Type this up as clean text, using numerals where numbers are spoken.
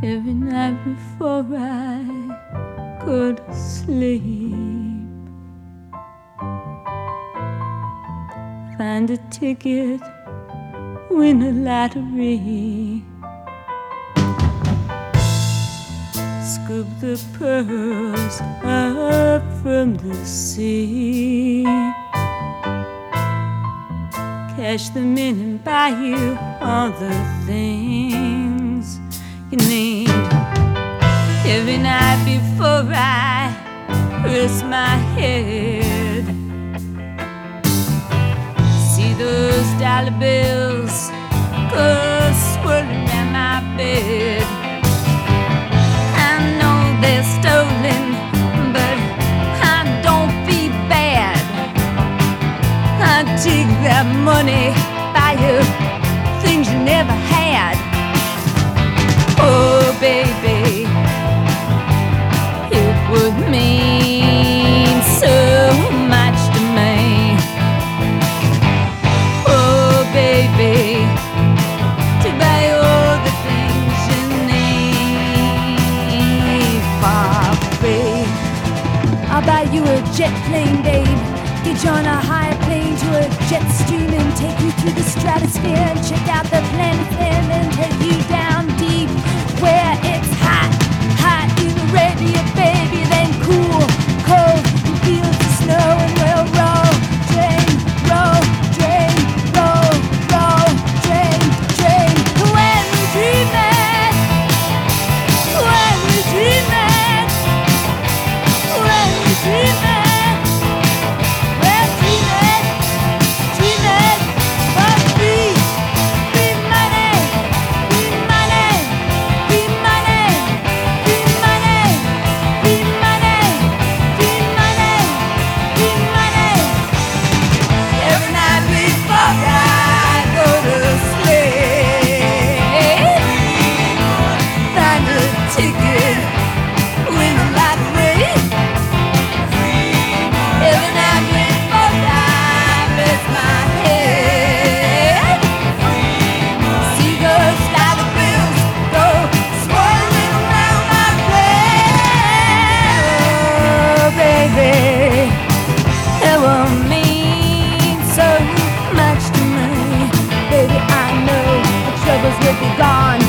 every night before I go to sleep. Find a ticket, win a lottery, scoop the pearls up from the sea, cash them in and buy you all the things you need. Every night before I rest my head, see those dollar bills go swirling around my bed. I know they're stolen, but I don't feel bad. I take that money, buy you things you never had. Oh baby, it would mean so much to me. Oh baby, to buy all the things you need for free. I'll buy you a jet plane, babe. Get you on a higher plane to a jet stream and take you through the stratosphere and check out the planets and then take you down deep where it's hot, hot in Arabia, baby. Then cool, cold in fields of snow, and we'll roll, drain, roll, drain, roll, roll, drain, drain. When we dream it, when we dream it, when we dream it. It will mean so much to me. Baby, I know the troubles will be gone.